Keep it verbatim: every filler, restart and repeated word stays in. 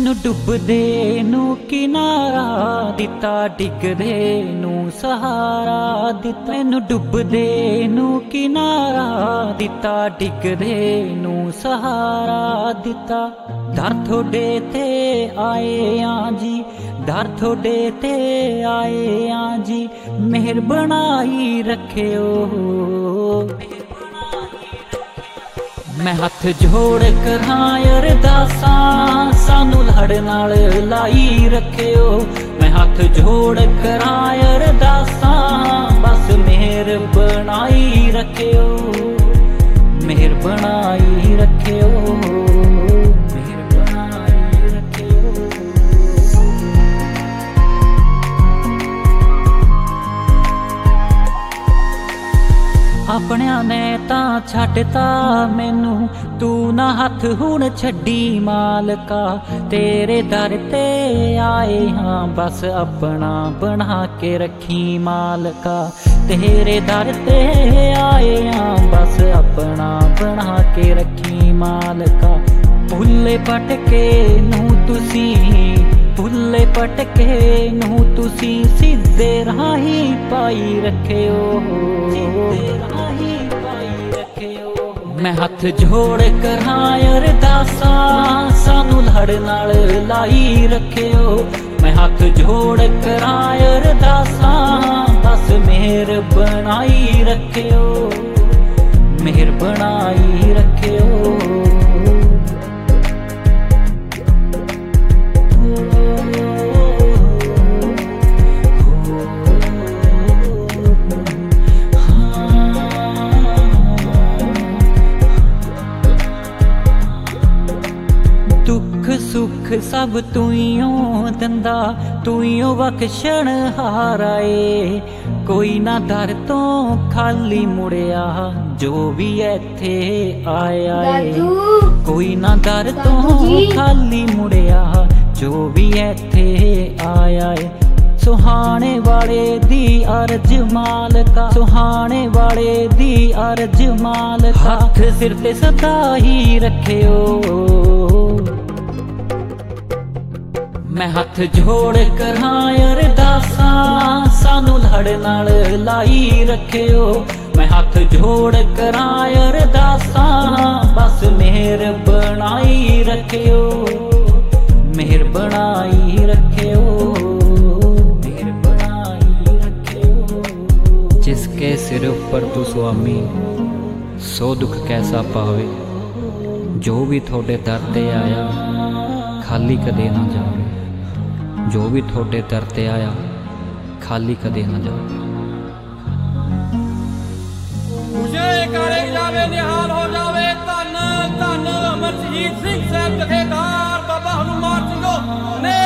मैनू डुबदे नू किनारा दिता, डिगदे नू सहारा दिता। मैनू डुबदे नू किनारा दिता, डिगदे नू सहारा दिता। दर थोड़े ते आए आं जी, दर थोड़े ते आए आं जी, मेहर बनाई रखियो। मैं हथ जोड़ करां अरदासां, सानू लड़ नाल लाई रखियो। मैं हथ जोड़ करां अरदासां, बस मेहर बनाई रखियो, मेहर बनाई रखियो, मेहर बनाई रखियो। अपनियां ने तां छड्डता मैनू, तू ना हथ हुण छड्डी मालका। तेरे दर ते आए हाँ, बस अपना बना के रखी मालका। तेरे दर ते आए हाँ, बस अपना बना के रखी मालका। भुल्ले पटके नू तुसी, भुल्ले पटके नू तुसी, सीधे राही पाई रखियो, मैं हथ जोड़ करां अरदासां, सानू लड़ नाल लाई रखियो। मैं हथ जोड़ करां अरदासां, बस मेहर बनाई रखियो, मेहर बनाई रखियो। सुख सब तुइयों दंदा, तुइयों बख्शण हाराए। कोई ना दर तो खाली मुड़िया, जो भी इत्थे आया है। कोई ना दर तो खाली मुड़िया, जो भी इत्थे आया है। सुहाने वाले दी अर्ज मालका, सुहाने वाले दी अर्ज मालका। हथ सिर ते सदा ही रखियो, मैं हथ जोड़ करां अरदासां, सानू लड़ नाल लाई रखियो। मैं हथ जोड़ करां अरदासां, बस मेहर बनाई रखियो, मेहर बनाई रखियो, मेहर बनाई रखियो। जिसके सिर ऊपर तू स्वामी, सो दुख कैसा पावे। जो भी थोड़े दर ते आया, खाली कदे ना जावे। जो भी थोड़े दर ते आया, खाली कदे ना जावे। मुझे करे जावे निहाल हो जावे, धन धन अमर शहीद सिंह साहब जथेदार बाबा हनुमान सिंह ने